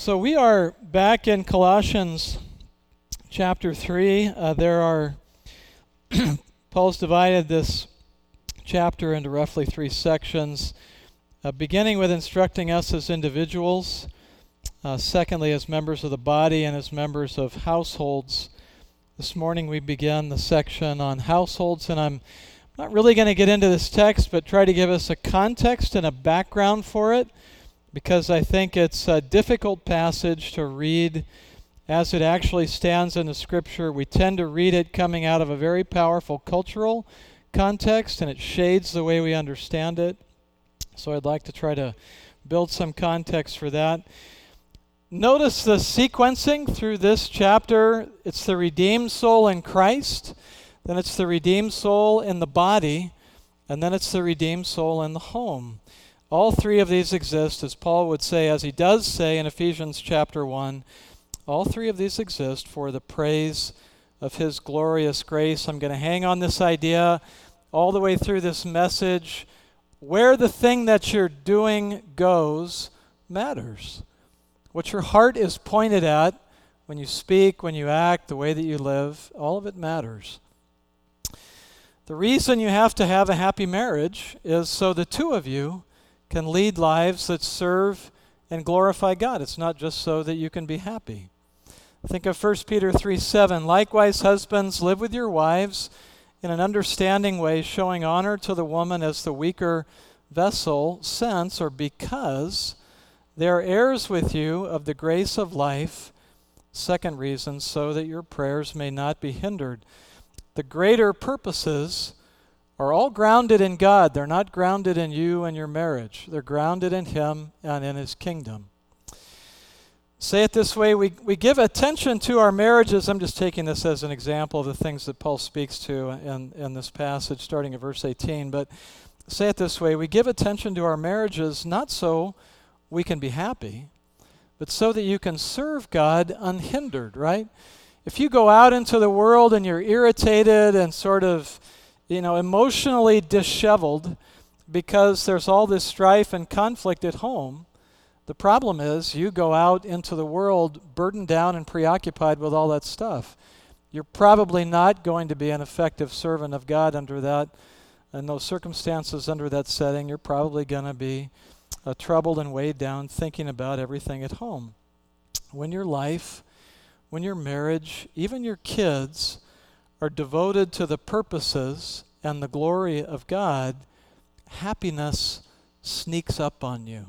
So we are back in Colossians chapter 3. Paul's divided this chapter into roughly three sections, beginning with instructing us as individuals, secondly as members of the body and as members of households. This morning we begin the section on households, and I'm not really going to get into this text, but try to give us a context and a background for it, because I think it's a difficult passage to read as it actually stands in the Scripture. We tend to read it coming out of a very powerful cultural context, and it shades the way we understand it. So I'd like to try to build some context for that. Notice the sequencing through this chapter. It's the redeemed soul in Christ, then it's the redeemed soul in the body, and then it's the redeemed soul in the home. All three of these exist, as Paul would say, as he does say in Ephesians chapter 1, all three of these exist for the praise of his glorious grace. I'm going to hang on this idea all the way through this message. Where the thing that you're doing goes matters. What your heart is pointed at when you speak, when you act, the way that you live, all of it matters. The reason you have to have a happy marriage is so the two of you can lead lives that serve and glorify God. It's not just so that you can be happy. Think of 1 Peter 3:7. Likewise, husbands, live with your wives in an understanding way, showing honor to the woman as the weaker vessel, since or because they are heirs with you of the grace of life. Second reason, so that your prayers may not be hindered. The greater purposes are all grounded in God. They're not grounded in you and your marriage. They're grounded in Him and in His kingdom. Say it this way, we give attention to our marriages. I'm just taking this as an example of the things that Paul speaks to in this passage, starting at verse 18. But say it this way, we give attention to our marriages not so we can be happy, but so that you can serve God unhindered, right? If you go out into the world and you're irritated and sort of emotionally disheveled because there's all this strife and conflict at home, the problem is you go out into the world burdened down and preoccupied with all that stuff. You're probably not going to be an effective servant of God under that, in those circumstances, under that setting. You're probably going to be troubled and weighed down thinking about everything at home. When your life, when your marriage, even your kids are devoted to the purposes and the glory of God, happiness sneaks up on you.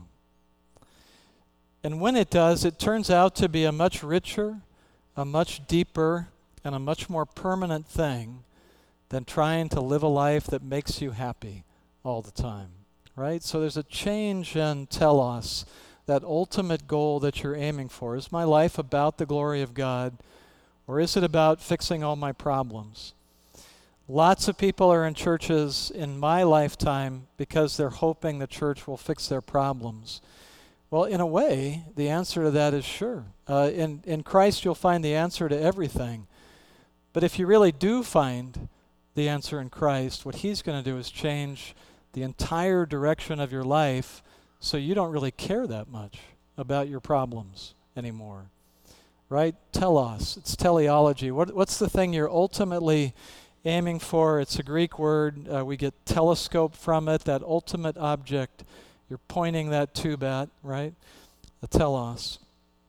And when it does, it turns out to be a much richer, a much deeper, and a much more permanent thing than trying to live a life that makes you happy all the time, right? So there's a change in telos, that ultimate goal that you're aiming for. Is my life about the glory of God, or is it about fixing all my problems? Lots of people are in churches in my lifetime because they're hoping the church will fix their problems. Well, in a way, the answer to that is sure. In Christ, you'll find the answer to everything. But if you really do find the answer in Christ, what He's going to do is change the entire direction of your life so you don't really care that much about your problems anymore. Right? Telos. It's teleology. What's the thing you're ultimately aiming for? It's a Greek word. We get telescope from it, that ultimate object. You're pointing that tube at, right? The telos.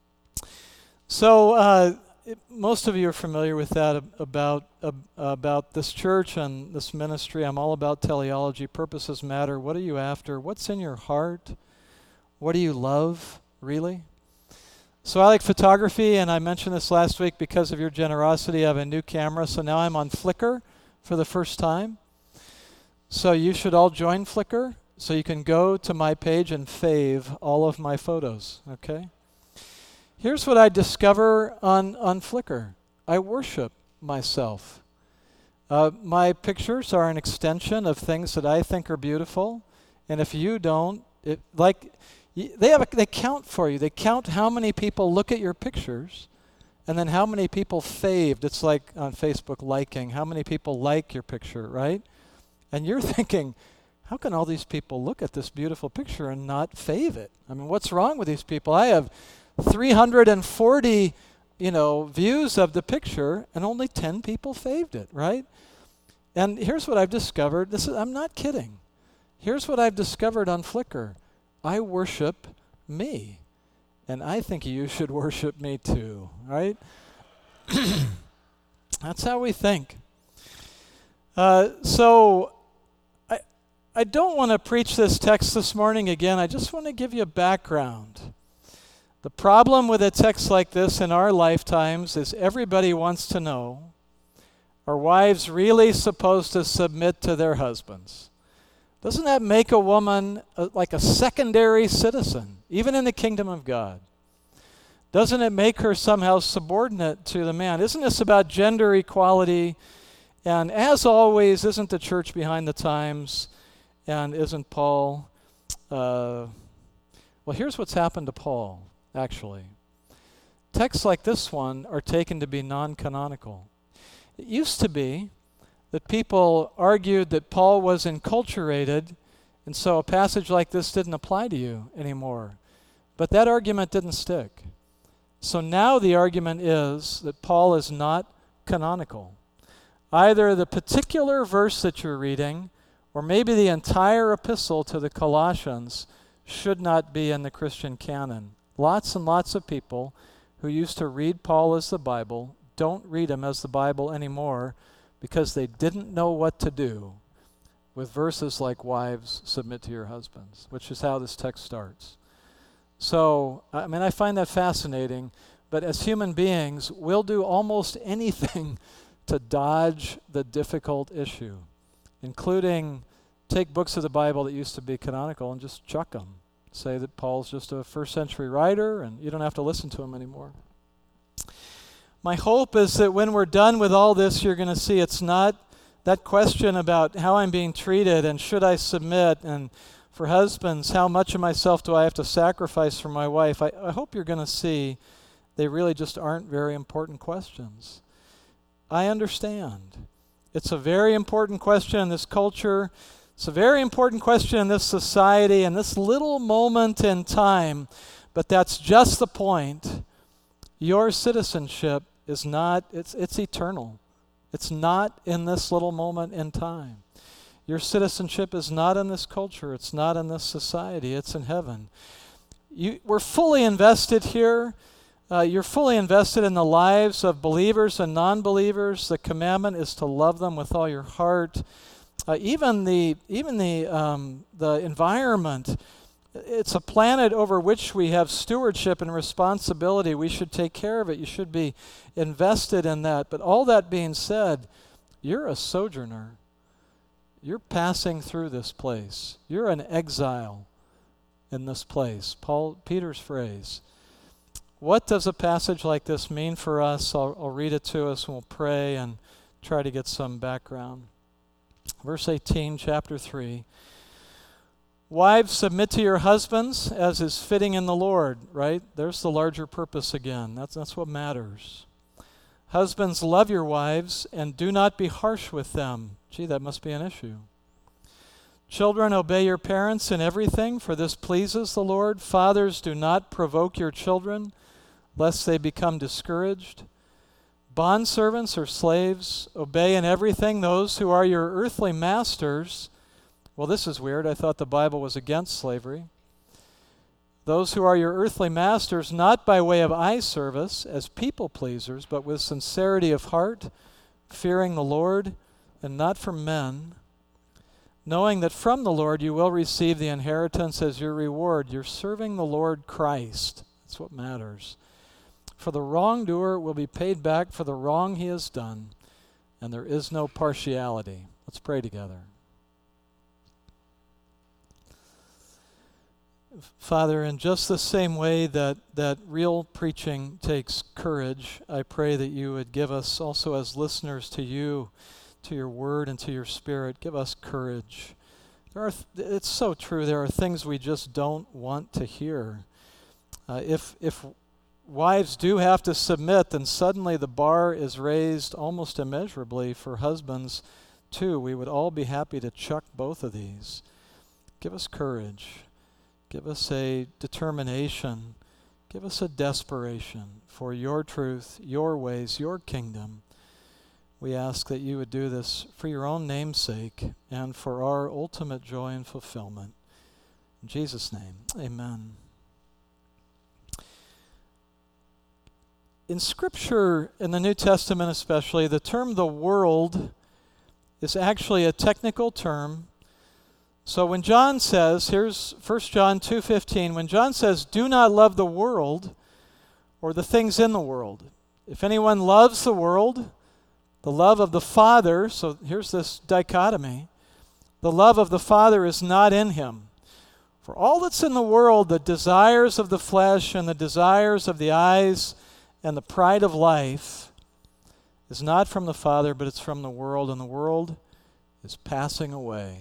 So most of you are familiar with that about this church and this ministry. I'm all about teleology. Purposes matter. What are you after? What's in your heart? What do you love, really? So I like photography, and I mentioned this last week because of your generosity. I have a new camera, so now I'm on Flickr for the first time. So you should all join Flickr, so you can go to my page and fave all of my photos, okay? Here's what I discover on Flickr. I worship myself. My pictures are an extension of things that I think are beautiful, and if you don't, they count for you. They count how many people look at your pictures and then how many people faved. It's like on Facebook liking. How many people like your picture, right? And you're thinking, how can all these people look at this beautiful picture and not fave it? I mean, what's wrong with these people? I have 340, views of the picture, and only 10 people faved it, right? And here's what I've discovered. I'm not kidding. Here's what I've discovered on Flickr. I worship me. And I think you should worship me too, right? That's how we think. So I don't want to preach this text this morning again. I just want to give you a background. The problem with a text like this in our lifetimes is everybody wants to know, are wives really supposed to submit to their husbands? Doesn't that make a woman like a secondary citizen, even in the kingdom of God? Doesn't it make her somehow subordinate to the man? Isn't this about gender equality? And as always, isn't the church behind the times? And isn't Paul? Well, here's what's happened to Paul, actually. Texts like this one are taken to be non-canonical. It used to be that people argued that Paul was enculturated, and so a passage like this didn't apply to you anymore. But that argument didn't stick. So now the argument is that Paul is not canonical. Either the particular verse that you're reading, or maybe the entire epistle to the Colossians, should not be in the Christian canon. Lots and lots of people who used to read Paul as the Bible don't read him as the Bible anymore because they didn't know what to do with verses like wives, submit to your husbands, which is how this text starts. So, I find that fascinating, but as human beings, we'll do almost anything to dodge the difficult issue, including take books of the Bible that used to be canonical and just chuck them. Say that Paul's just a first century writer and you don't have to listen to him anymore. My hope is that when we're done with all this, you're going to see it's not that question about how I'm being treated and should I submit, and for husbands, how much of myself do I have to sacrifice for my wife? I hope you're going to see they really just aren't very important questions. I understand. It's a very important question in this culture. It's a very important question in this society, in this little moment in time. But that's just the point. Your citizenship is not, it's eternal. It's not in this little moment in time. Your citizenship is not in this culture. It's not in this society. It's in heaven. We're fully invested here. You're fully invested in the lives of believers and non-believers. The commandment is to love them with all your heart. Even the environment, it's a planet over which we have stewardship and responsibility. We should take care of it. You should be invested in that. But all that being said, you're a sojourner. You're passing through this place. You're an exile in this place. Peter's phrase. What does a passage like this mean for us? I'll read it to us and we'll pray and try to get some background. Verse 18, chapter 3. Wives, submit to your husbands as is fitting in the Lord, right? There's the larger purpose again. That's what matters. Husbands, love your wives and do not be harsh with them. Gee, that must be an issue. Children, obey your parents in everything, for this pleases the Lord. Fathers, do not provoke your children, lest they become discouraged. Bondservants or slaves, obey in everything those who are your earthly masters. Well, this is weird. I thought the Bible was against slavery. Those who are your earthly masters, not by way of eye service as people pleasers, but with sincerity of heart, fearing the Lord, and not from men, knowing that from the Lord you will receive the inheritance as your reward. You're serving the Lord Christ. That's what matters. For the wrongdoer will be paid back for the wrong he has done, and there is no partiality. Let's pray together. Father, in just the same way that real preaching takes courage, I pray that you would give us also as listeners to you, to your word and to your spirit, give us courage. It's so true. There are things we just don't want to hear. If wives do have to submit, then suddenly the bar is raised almost immeasurably for husbands too. We would all be happy to chuck both of these. Give us courage. Give us a determination Give us a desperation for your truth, your ways, your kingdom. We ask that you would do this for your own name's sake and for our ultimate joy and fulfillment. In Jesus' name, amen. In Scripture, in the New Testament especially, the term the world is actually a technical term. So when John says, here's 1 John 2:15, when John says, do not love the world or the things in the world. If anyone loves the world, the love of the Father, so here's this dichotomy, the love of the Father is not in him. For all that's in the world, the desires of the flesh and the desires of the eyes and the pride of life is not from the Father, but it's from the world, and the world is passing away.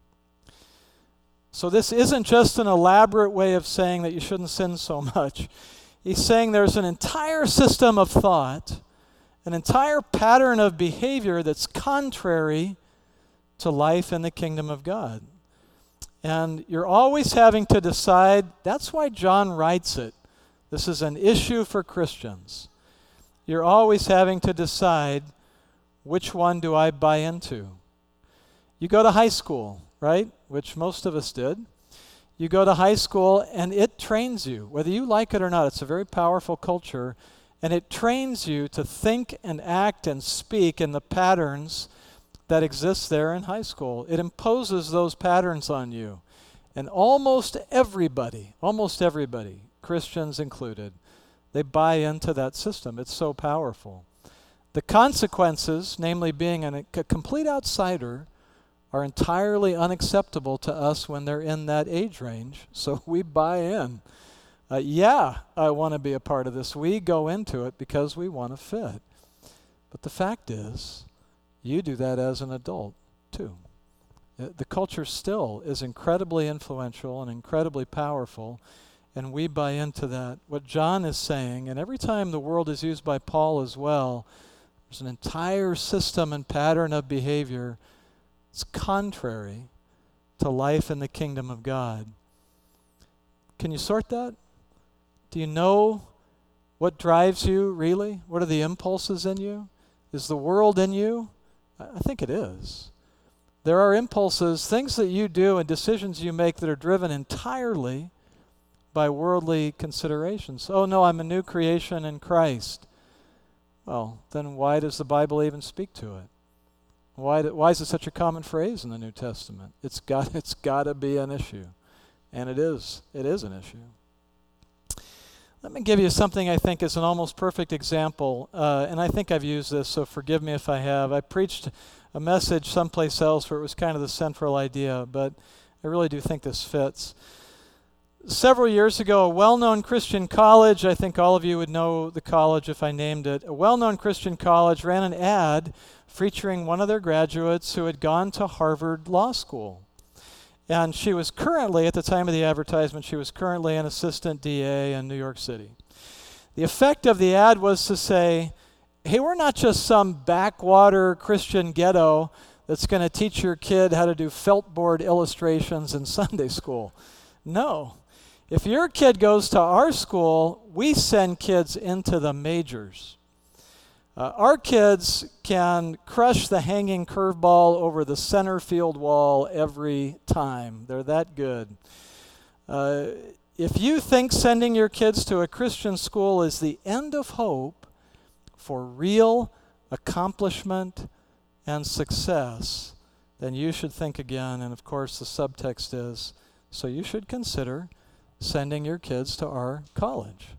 So this isn't just an elaborate way of saying that you shouldn't sin so much. He's saying there's an entire system of thought, an entire pattern of behavior that's contrary to life in the kingdom of God. And you're always having to decide. That's why John writes it. This is an issue for Christians. You're always having to decide, which one do I buy into? You go to high school, right? Which most of us did. You go to high school and it trains you, whether you like it or not. It's a very powerful culture, and it trains you to think and act and speak in the patterns that exist there in high school. It imposes those patterns on you. And almost everybody, Christians included, they buy into that system. It's so powerful. The consequences, namely being a complete outsider, are entirely unacceptable to us when they're in that age range. So we buy in. I want to be a part of this. We go into it because we want to fit. But the fact is, you do that as an adult too. The culture still is incredibly influential and incredibly powerful, and we buy into that. What John is saying, and every time the world is used by Paul as well, there's an entire system and pattern of behavior. It's contrary to life in the kingdom of God. Can you sort that? Do you know what drives you really? What are the impulses in you? Is the world in you? I think it is. There are impulses, things that you do and decisions you make that are driven entirely by worldly considerations. Oh no, I'm a new creation in Christ. Well, then why does the Bible even speak to it? Why is it such a common phrase in the New Testament? It's got to be an issue. And it is. It is an issue. Let me give you something I think is an almost perfect example, and I think I've used this, so forgive me if I have. I preached a message someplace else where it was kind of the central idea, but I really do think this fits. Several years ago, a well-known Christian college, I think all of you would know the college if I named it, a well-known Christian college ran an ad featuring one of their graduates who had gone to Harvard Law School. And she was currently, at the time of the advertisement, she was currently an assistant DA in New York City. The effect of the ad was to say, hey, we're not just some backwater Christian ghetto that's going to teach your kid how to do felt board illustrations in Sunday school. No. If your kid goes to our school, we send kids into the majors. Our kids can crush the hanging curveball over the center field wall every time. They're that good. If you think sending your kids to a Christian school is the end of hope for real accomplishment and success, then you should think again. And of course, the subtext is, so you should consider sending your kids to our college.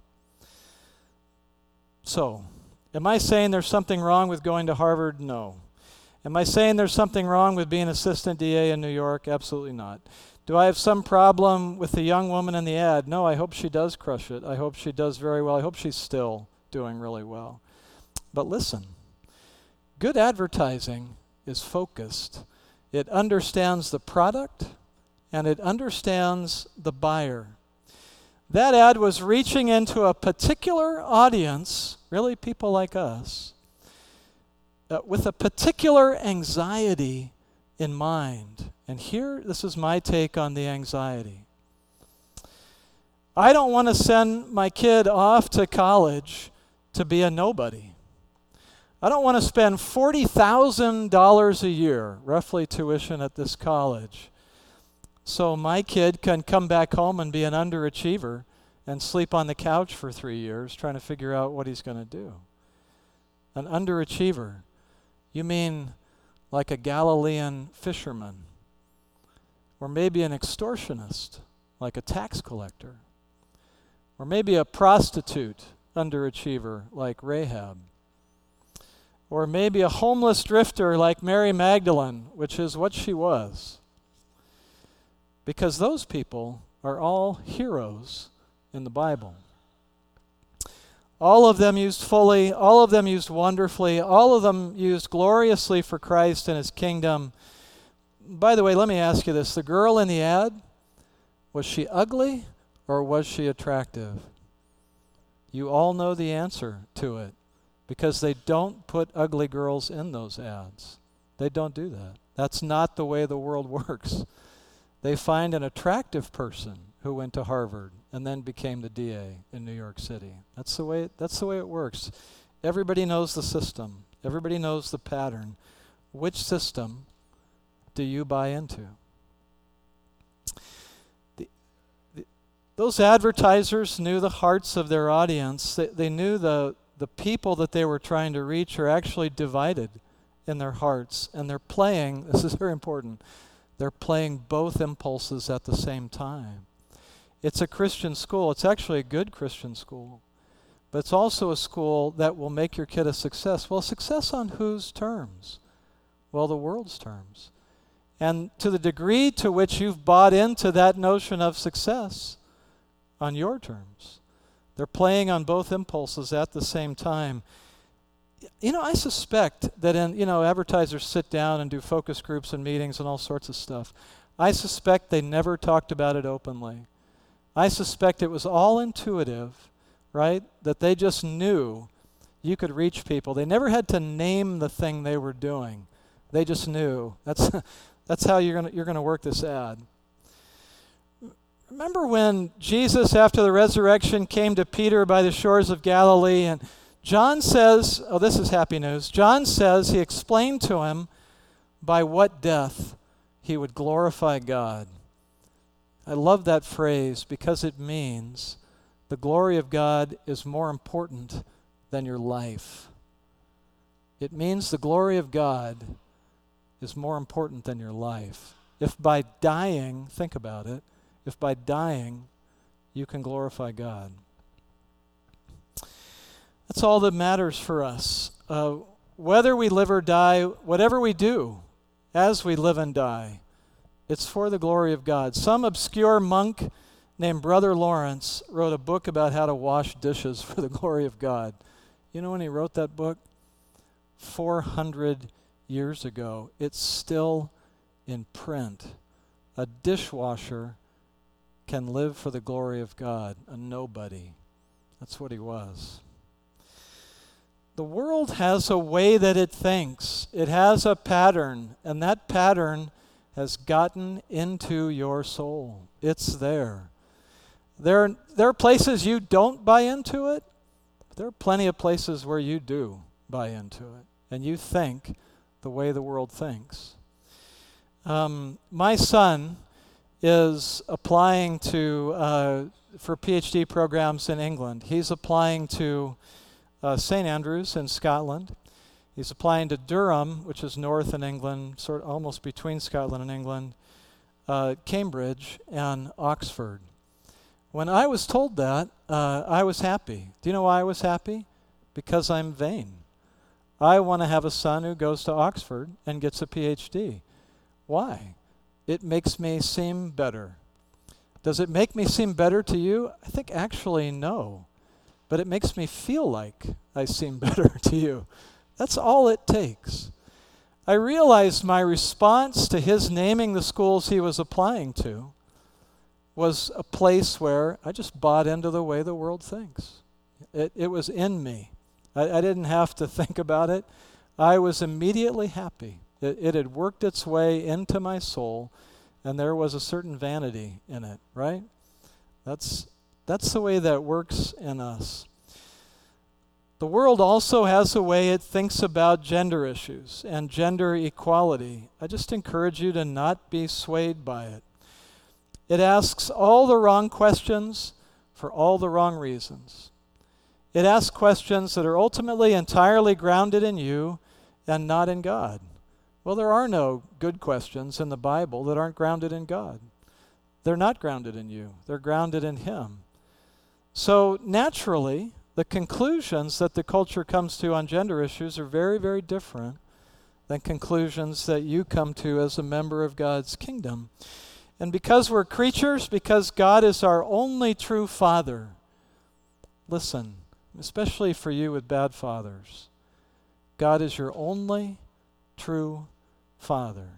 So, am I saying there's something wrong with going to Harvard? No. Am I saying there's something wrong with being assistant DA in New York? Absolutely not. Do I have some problem with the young woman in the ad? No, I hope she does crush it. I hope she does very well. I hope she's still doing really well. But listen, good advertising is focused. It understands the product and it understands the buyer. That ad was reaching into a particular audience, really people like us, with a particular anxiety in mind. And here, this is my take on the anxiety. I don't want to send my kid off to college to be a nobody. I don't want to spend $40,000 a year, roughly tuition at this college, so my kid can come back home and be an underachiever and sleep on the couch for 3 years trying to figure out what he's going to do. An underachiever. You mean like a Galilean fisherman, or maybe an extortionist, like a tax collector, or maybe a prostitute underachiever like Rahab, or maybe a homeless drifter like Mary Magdalene, which is what she was. Because those people are all heroes in the Bible. All of them used fully, all of them used wonderfully, all of them used gloriously for Christ and his kingdom. By the way, let me ask you this. The girl in the ad, was she ugly or was she attractive? You all know the answer to it, because they don't put ugly girls in those ads. They don't do that. That's not the way the world works. They find an attractive person who went to Harvard and then became the DA in New York City. That's the way it works. Everybody knows the system. Everybody knows the pattern. Which system do you buy into? Those advertisers knew the hearts of their audience. They knew the people that they were trying to reach are actually divided in their hearts. And they're playing, this is very important, they're playing both impulses at the same time. It's a Christian school. It's actually a good Christian school. But it's also a school that will make your kid a success. Well, success on whose terms? Well, the world's terms. And to the degree to which you've bought into that notion of success on your terms, they're playing on both impulses at the same time. I suspect that advertisers sit down and do focus groups and meetings and all sorts of stuff. I suspect they never talked about it openly. I suspect it was all intuitive, right? That they just knew you could reach people. They never had to name the thing they were doing. They just knew. That's how you're gonna work this ad. Remember when Jesus, after the resurrection, came to Peter by the shores of Galilee, and John says, this is happy news. John says he explained to him by what death he would glorify God. I love that phrase because it means the glory of God is more important than your life. It means the glory of God is more important than your life. If by dying, think about it, if by dying you can glorify God. That's all that matters for us. Whether we live or die, whatever we do as we live and die, it's for the glory of God. Some obscure monk named Brother Lawrence wrote a book about how to wash dishes for the glory of God. You know when he wrote that book? 400 years ago. It's still in print. A dishwasher can live for the glory of God. A nobody. That's what he was. The world has a way that it thinks. It has a pattern, and that pattern has gotten into your soul. It's there. There are places you don't buy into it, but there are plenty of places where you do buy into it, and you think the way the world thinks. My son is applying for PhD programs in England. He's applying to St. Andrews in Scotland. He's applying to Durham, which is north in England, sort of almost between Scotland and England, Cambridge, and Oxford. When I was told that, I was happy. Do you know why I was happy? Because I'm vain. I want to have a son who goes to Oxford and gets a PhD. Why? It makes me seem better. Does it make me seem better to you? I think actually no. But it makes me feel like I seem better to you. That's all it takes. I realized my response to his naming the schools he was applying to was a place where I just bought into the way the world thinks. It was in me. I didn't have to think about it. I was immediately happy. It had worked its way into my soul, and there was a certain vanity in it, right? That's That's the way that works in us. The world also has a way it thinks about gender issues and gender equality. I just encourage you to not be swayed by it. It asks all the wrong questions for all the wrong reasons. It asks questions that are ultimately entirely grounded in you and not in God. Well, there are no good questions in the Bible that aren't grounded in God. They're not grounded in you. They're grounded in Him. So naturally, the conclusions that the culture comes to on gender issues are very, very different than conclusions that you come to as a member of God's kingdom. And because we're creatures, because God is our only true Father, listen, especially for you with bad fathers, God is your only true Father.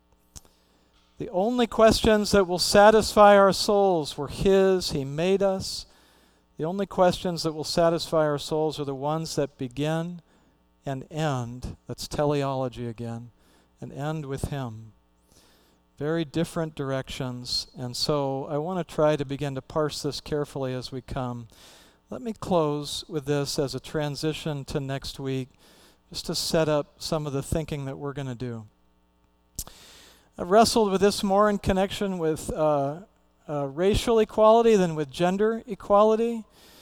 The only questions that will satisfy our souls were His. He made us. The only questions that will satisfy our souls are the ones that begin and end, that's teleology again, and end with Him. Very different directions, and so I want to try to begin to parse this carefully as we come. Let me close with this as a transition to next week, just to set up some of the thinking that we're going to do. I've wrestled with this more in connection with racial equality than with gender equality.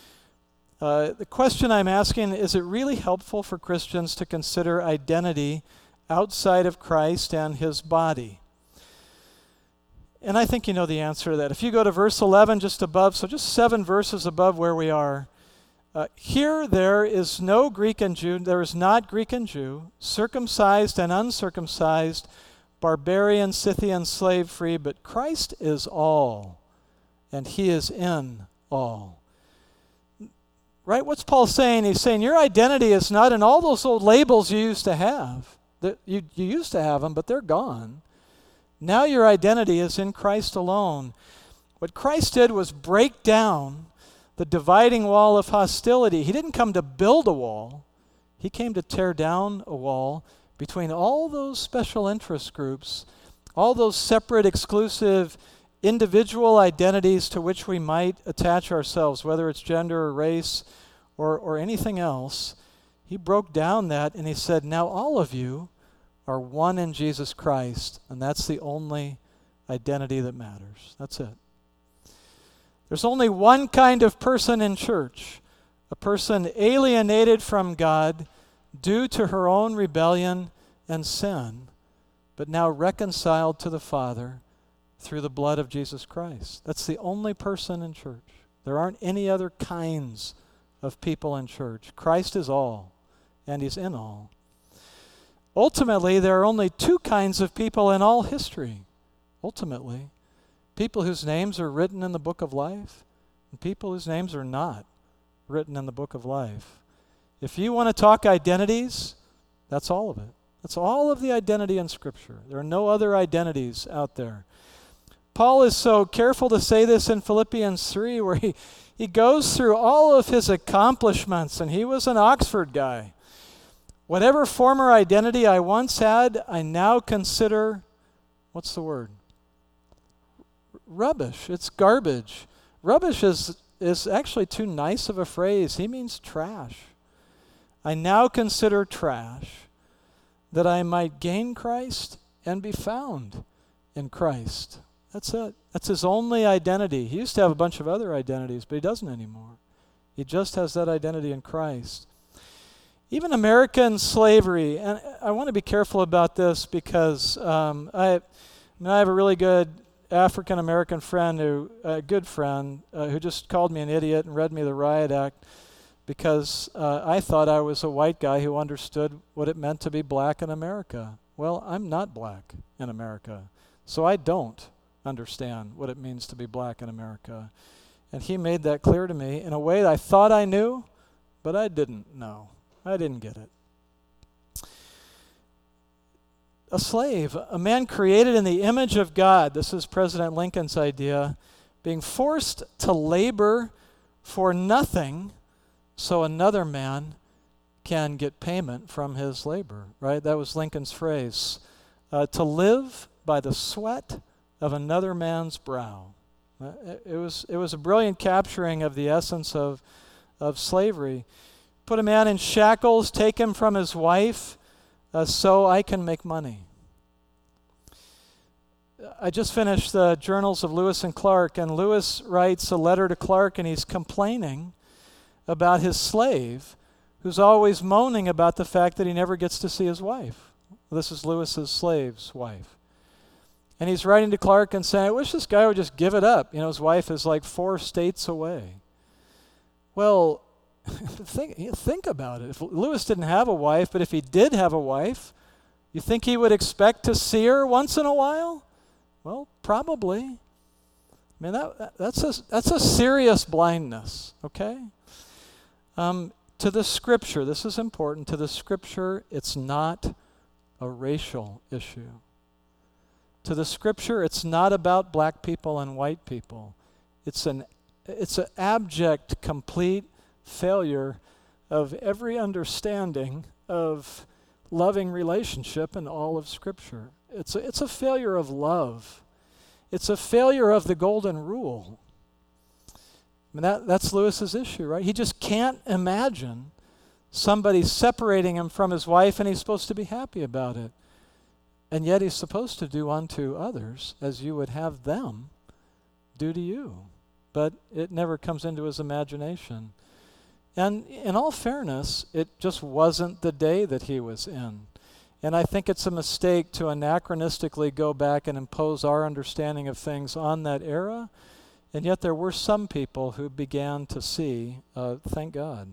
The question I'm asking, is it really helpful for Christians to consider identity outside of Christ and His body? And I think you know the answer to that. If you go to verse 11 just above, so just 7 verses above where we are, here there is no Greek and Jew, there is not Greek and Jew, circumcised and uncircumcised, barbarian, Scythian, slave free, but Christ is all, and He is in all. Right? What's Paul saying? He's saying your identity is not in all those old labels you used to have. You used to have them, but they're gone. Now your identity is in Christ alone. What Christ did was break down the dividing wall of hostility. He didn't come to build a wall. He came to tear down a wall between all those special interest groups, all those separate, exclusive, individual identities to which we might attach ourselves, whether it's gender or race or anything else. He broke down that and He said, now all of you are one in Jesus Christ, and that's the only identity that matters. That's it. There's only one kind of person in church, a person alienated from God due to her own rebellion and sin, but now reconciled to the Father through the blood of Jesus Christ. That's the only person in church. There aren't any other kinds of people in church. Christ is all, and He's in all. Ultimately, there are only 2 kinds of people in all history. Ultimately, people whose names are written in the book of life, and people whose names are not written in the book of life. If you want to talk identities, that's all of it. That's all of the identity in Scripture. There are no other identities out there. Paul is so careful to say this in Philippians 3, where he goes through all of his accomplishments, and he was an Oxford guy. Whatever former identity I once had, I now consider, what's the word? Rubbish. It's garbage. Rubbish is actually too nice of a phrase. He means trash. I now consider trash that I might gain Christ and be found in Christ. That's it. That's his only identity. He used to have a bunch of other identities, but he doesn't anymore. He just has that identity in Christ. Even American slavery, and I want to be careful about this because I have a really good African-American friend, a good friend, who just called me an idiot and read me the Riot Act because I thought I was a white guy who understood what it meant to be black in America. Well, I'm not black in America, so I don't understand what it means to be black in America. And he made that clear to me in a way that I thought I knew, but I didn't know. I didn't get it. A slave, a man created in the image of God, this is President Lincoln's idea, being forced to labor for nothing so another man can get payment from his labor, right? That was Lincoln's phrase. To live by the sweat of another man's brow. It was a brilliant capturing of the essence of slavery. Put a man in shackles, take him from his wife, so I can make money. I just finished the Journals of Lewis and Clark, and Lewis writes a letter to Clark, and he's complaining about his slave, who's always moaning about the fact that he never gets to see his wife. This is Lewis's slave's wife. And he's writing to Clark and saying, I wish this guy would just give it up. His wife is like 4 states away. Well, think about it. If Lewis didn't have a wife, but if he did have a wife, you think he would expect to see her once in a while? Well, probably. I mean, that's a serious blindness, okay? To the Scripture, this is important, to the Scripture, it's not a racial issue. To the Scripture, it's not about black people and white people. It's an abject, complete failure of every understanding of loving relationship in all of Scripture. It's a failure of love. It's a failure of the golden rule. I mean, that's Lewis's issue, right? He just can't imagine somebody separating him from his wife, and he's supposed to be happy about it. And yet he's supposed to do unto others as you would have them do to you. But it never comes into his imagination. And in all fairness, it just wasn't the day that he was in. And I think it's a mistake to anachronistically go back and impose our understanding of things on that era. And yet there were some people who began to see, thank God.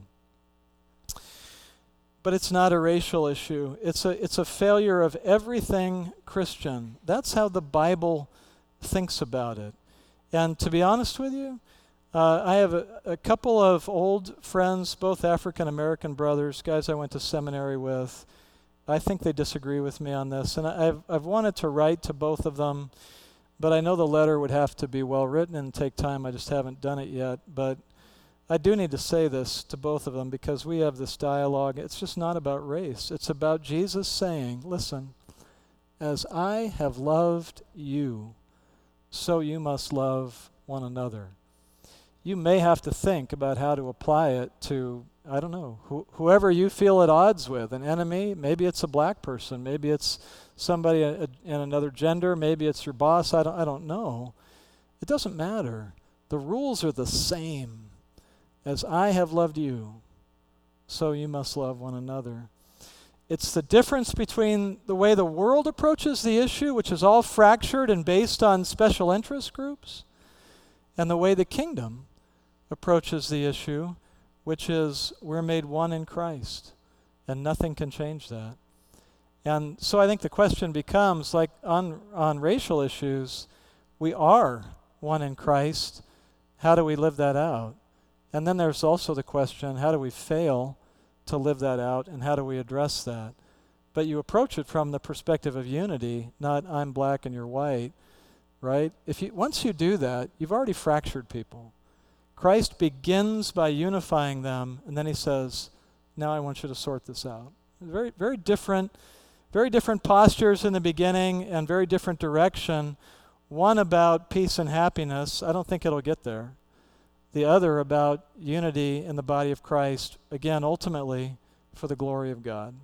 But it's not a racial issue. It's a failure of everything Christian. That's how the Bible thinks about it. And to be honest with you, I have a couple of old friends, both African American brothers, guys I went to seminary with. I think they disagree with me on this, and I've wanted to write to both of them, but I know the letter would have to be well written and take time. I just haven't done it yet, but I do need to say this to both of them because we have this dialogue. It's just not about race. It's about Jesus saying, listen, as I have loved you, so you must love one another. You may have to think about how to apply it to, I don't know, whoever you feel at odds with, an enemy. Maybe it's a black person. Maybe it's somebody in another gender. Maybe it's your boss. I don't know. It doesn't matter. The rules are the same. As I have loved you, so you must love one another. It's the difference between the way the world approaches the issue, which is all fractured and based on special interest groups, and the way the kingdom approaches the issue, which is we're made one in Christ, and nothing can change that. And so I think the question becomes, like on racial issues, we are one in Christ. How do we live that out? And then there's also the question, how do we fail to live that out, and how do we address that? But you approach it from the perspective of unity, not I'm black and you're white, right? Once you do that, you've already fractured people. Christ begins by unifying them, and then he says, now I want you to sort this out. Very, very different postures in the beginning and very different direction. One about peace and happiness. I don't think it'll get there. The other about unity in the body of Christ, again, ultimately for the glory of God.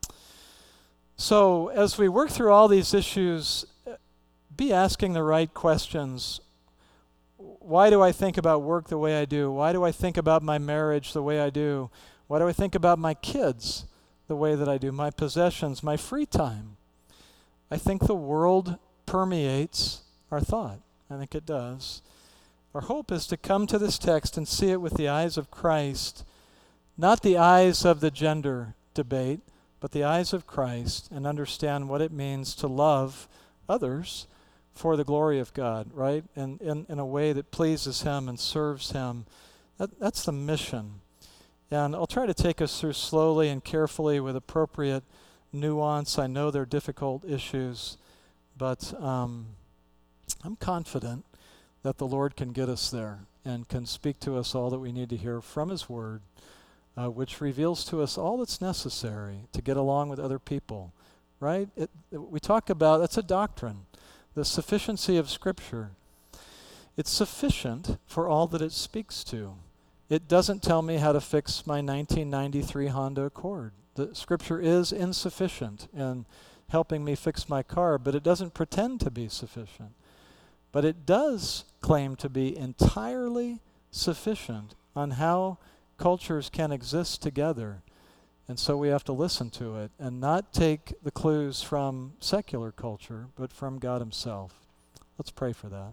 So as we work through all these issues, be asking the right questions. Why do I think about work the way I do? Why do I think about my marriage the way I do? Why do I think about my kids the way that I do? My possessions, my free time? I think the world permeates our thought. I think it does. Our hope is to come to this text and see it with the eyes of Christ, not the eyes of the gender debate, but the eyes of Christ, and understand what it means to love others for the glory of God, right? And in a way that pleases him and serves him. That's the mission. And I'll try to take us through slowly and carefully with appropriate nuance. I know they're difficult issues, but I'm confident that the Lord can get us there and can speak to us all that we need to hear from his word, which reveals to us all that's necessary to get along with other people, right? We talk about, that's a doctrine, the sufficiency of Scripture. it's sufficient for all that it speaks to. It doesn't tell me how to fix my 1993 Honda Accord. The Scripture is insufficient in helping me fix my car, but it doesn't pretend to be sufficient. But it does claim to be entirely sufficient on how cultures can exist together. And so we have to listen to it and not take the clues from secular culture, but from God himself. Let's pray for that.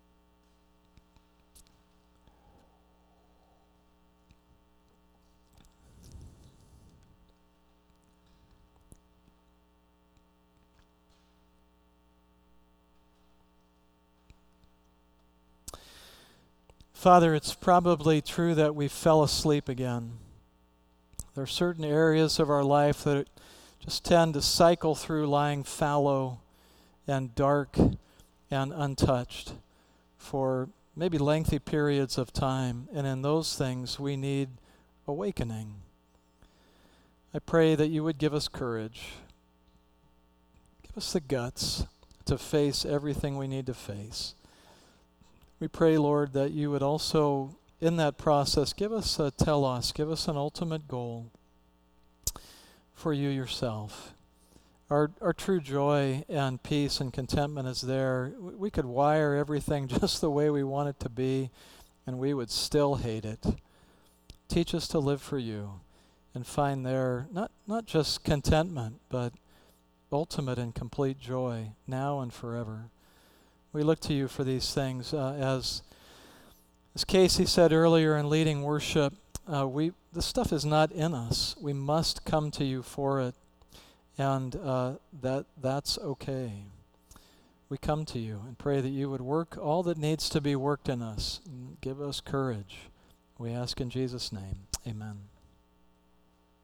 Father, it's probably true that we fell asleep again. There are certain areas of our life that just tend to cycle through lying fallow and dark and untouched for maybe lengthy periods of time. And in those things, we need awakening. I pray that you would give us courage. Give us the guts to face everything we need to face. We pray, Lord, that you would also, in that process, give us a telos, give us an ultimate goal for you yourself. Our true joy and peace and contentment is there. We could wire everything just the way we want it to be, and we would still hate it. Teach us to live for you and find there not just contentment, but ultimate and complete joy now and forever. We look to you for these things. As Casey said earlier in leading worship, this stuff is not in us. We must come to you for it, and that's okay. We come to you and pray that you would work all that needs to be worked in us. And give us courage. We ask in Jesus' name. Amen.